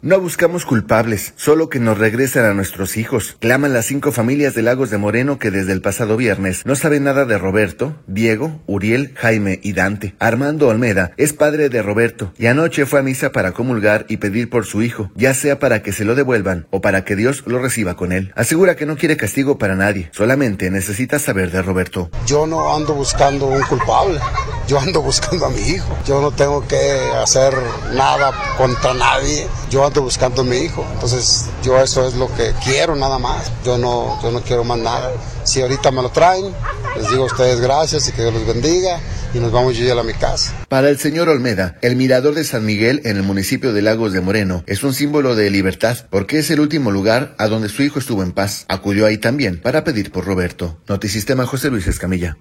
No buscamos culpables, solo que nos regresen a nuestros hijos, claman las 5 familias de Lagos de Moreno que desde el pasado viernes no saben nada de Roberto, Diego, Uriel, Jaime y Dante. Armando Olmeda es padre de Roberto y anoche fue a misa para comulgar y pedir por su hijo, ya sea para que se lo devuelvan o para que Dios lo reciba con él. Asegura que no quiere castigo para nadie, solamente necesita saber de Roberto. Yo no ando buscando un culpable, yo ando buscando a mi hijo. Yo no tengo que hacer nada contra nadie, yo ando buscando a mi hijo. Entonces yo eso es lo que quiero nada más, yo no quiero más nada. Si ahorita me lo traen, les digo a ustedes gracias y que Dios los bendiga y nos vamos yo a mi casa. Para el señor Olmeda, el mirador de San Miguel en el municipio de Lagos de Moreno es un símbolo de libertad porque es el último lugar a donde su hijo estuvo en paz. Acudió ahí también para pedir por Roberto. Notisistema, José Luis Escamilla.